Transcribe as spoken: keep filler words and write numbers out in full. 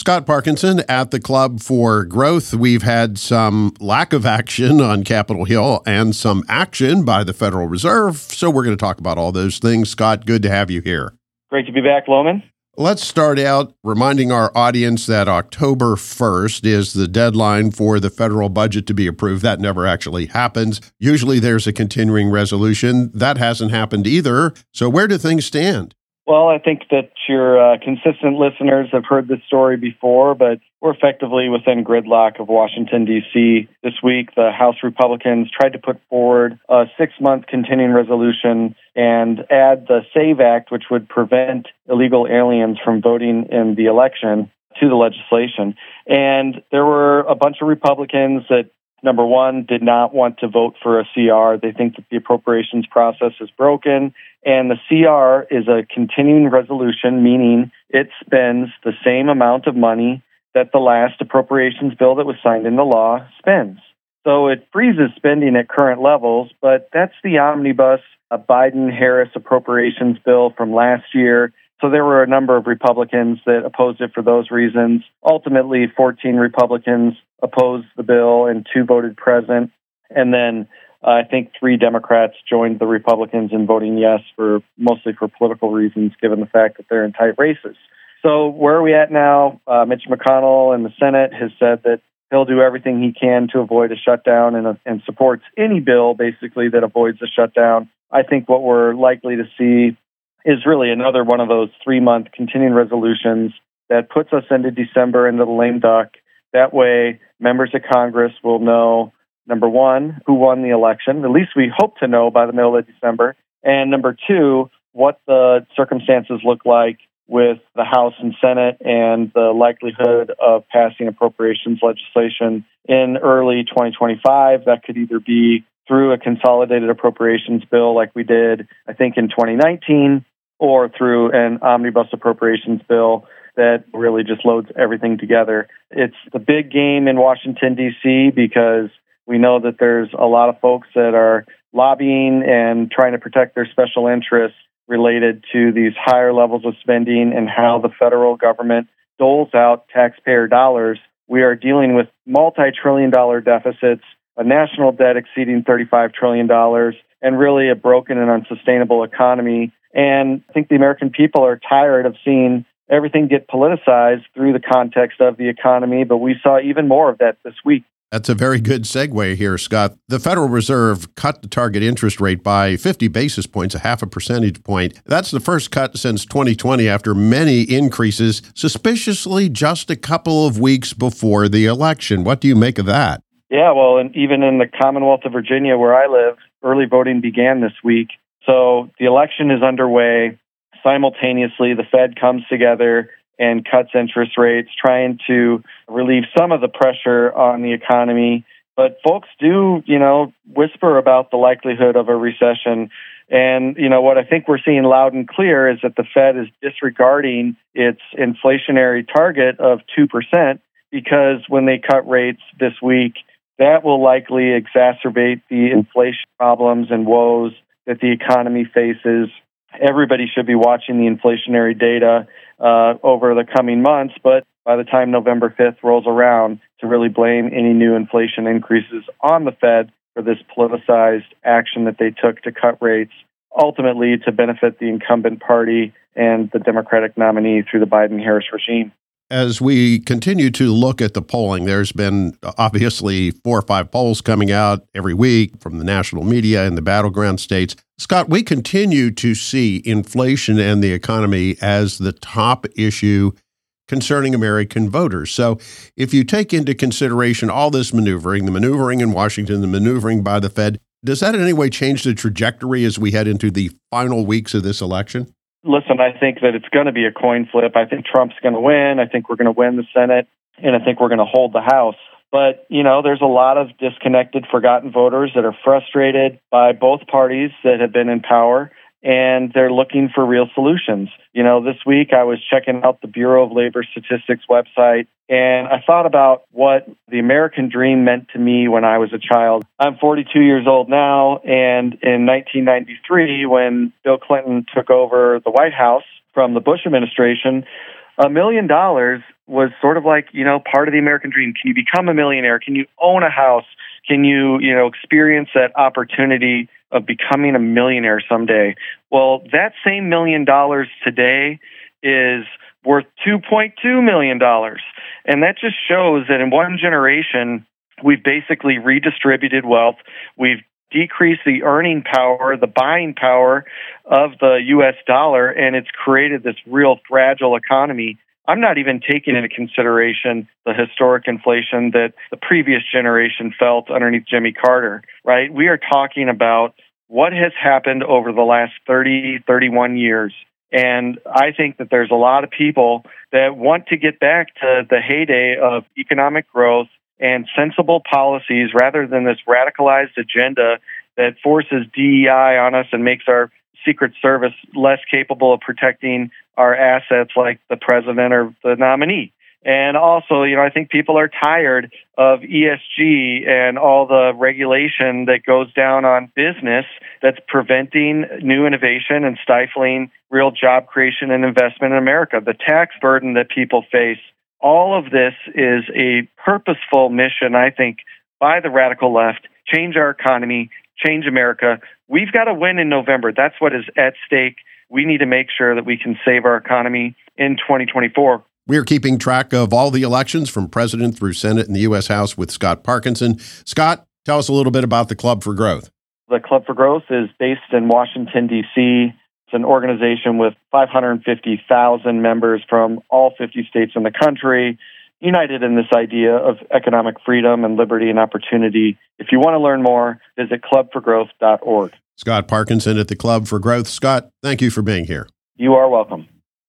Scott Parkinson at the Club for Growth. We've had some lack of action on Capitol Hill and some action by the Federal Reserve. So we're going to talk about all those things. Scott, good to have you here. Great to be back, Loman. Let's start out reminding our audience that October first is the deadline for the federal budget to be approved. That never actually happens. Usually there's a continuing resolution. That hasn't happened either. So where do things stand? Well, I think that your uh, consistent listeners have heard this story before, but we're effectively within gridlock of Washington, D C This week, the House Republicans tried to put forward a six-month continuing resolution and add the SAVE Act, which would prevent illegal aliens from voting in the election, to the legislation. And there were a bunch of Republicans that, number one, did not want to vote for a C R. They think that the appropriations process is broken. And the C R is a continuing resolution, meaning it spends the same amount of money that the last appropriations bill that was signed into law spends. So it freezes spending at current levels, but that's the omnibus a Biden-Harris appropriations bill from last year. So there were a number of Republicans that opposed it for those reasons. Ultimately, fourteen Republicans opposed the bill and two voted present. And then uh, I think three Democrats joined the Republicans in voting yes, for mostly for political reasons, given the fact that they're in tight races. So where are we at now? Uh, Mitch McConnell in the Senate has said that he'll do everything he can to avoid a shutdown and, uh, and supports any bill, basically, that avoids a shutdown. I think what we're likely to see is really another one of those three-month continuing resolutions that puts us into December, into the lame duck. That way, members of Congress will know, number one, who won the election. At least we hope to know by the middle of December. And number two, what the circumstances look like with the House and Senate and the likelihood of passing appropriations legislation in early twenty twenty-five. That could either be through a consolidated appropriations bill like we did, I think, in twenty nineteen, or through an omnibus appropriations bill that really just loads everything together. It's the big game in Washington, D C, because we know that there's a lot of folks that are lobbying and trying to protect their special interests related to these higher levels of spending and how the federal government doles out taxpayer dollars. We are dealing with multi-trillion dollar deficits, a national debt exceeding thirty-five trillion dollars, and really a broken and unsustainable economy. And I think the American people are tired of seeing everything get politicized through the context of the economy, but we saw even more of that this week. That's a very good segue here, Scott. The Federal Reserve cut the target interest rate by fifty basis points, a half a percentage point. That's the first cut since twenty twenty after many increases, suspiciously just a couple of weeks before the election. What do you make of that? Yeah, well, and even in the Commonwealth of Virginia, where I live, early voting began this week. So the election is underway. Simultaneously, the Fed comes together and cuts interest rates, trying to relieve some of the pressure on the economy. But folks do, you know, whisper about the likelihood of a recession. And, you know, what I think we're seeing loud and clear is that the Fed is disregarding its inflationary target of two percent, because when they cut rates this week, that will likely exacerbate the inflation problems and woes that the economy faces. Everybody should be watching the inflationary data uh, over the coming months, but by the time November fifth rolls around, to really blame any new inflation increases on the Fed for this politicized action that they took to cut rates, ultimately to benefit the incumbent party and the Democratic nominee through the Biden-Harris regime. As we continue to look at the polling, there's been obviously four or five polls coming out every week from the national media in the battleground states. Scott, we continue to see inflation and the economy as the top issue concerning American voters. So if you take into consideration all this maneuvering, the maneuvering in Washington, the maneuvering by the Fed, does that in any way change the trajectory as we head into the final weeks of this election? Listen, I think that it's going to be a coin flip. I think Trump's going to win. I think we're going to win the Senate, and I think we're going to hold the House. But, you know, there's a lot of disconnected, forgotten voters that are frustrated by both parties that have been in power, and they're looking for real solutions. You know, this week I was checking out the Bureau of Labor Statistics website, and I thought about what the American dream meant to me when I was a child. I'm forty-two years old now, and in nineteen ninety-three, when Bill Clinton took over the White House from the Bush administration, a million dollars was sort of like, you know, part of the American dream. Can you become a millionaire? Can you own a house? Can you, you know, experience that opportunity of becoming a millionaire someday? Well, that same million dollars today is worth two point two million dollars. And that just shows that in one generation, we've basically redistributed wealth. We've decreased the earning power, the buying power of the U S dollar, and it's created this real fragile economy. I'm not even taking into consideration the historic inflation that the previous generation felt underneath Jimmy Carter, right? We are talking about what has happened over the last thirty, thirty-one years. And I think that there's a lot of people that want to get back to the heyday of economic growth and sensible policies rather than this radicalized agenda that forces D E I on us and makes our Secret Service less capable of protecting our assets like the president or the nominee. And also, you know, I think people are tired of E S G and all the regulation that goes down on business that's preventing new innovation and stifling real job creation and investment in America. The tax burden that people face, all of this is a purposeful mission, I think, by the radical left, change our economy, change America. We've got to win in November. That's what is at stake. We need to make sure that we can save our economy in twenty twenty-four. We are keeping track of all the elections from president through Senate and the U S House with Scott Parkinson. Scott, tell us a little bit about the Club for Growth. The Club for Growth is based in Washington, D C. It's an organization with five hundred fifty thousand members from all fifty states in the country, united in this idea of economic freedom and liberty and opportunity. If you want to learn more, visit club for growth dot org. Scott Parkinson at the Club for Growth. Scott, thank you for being here. You are welcome.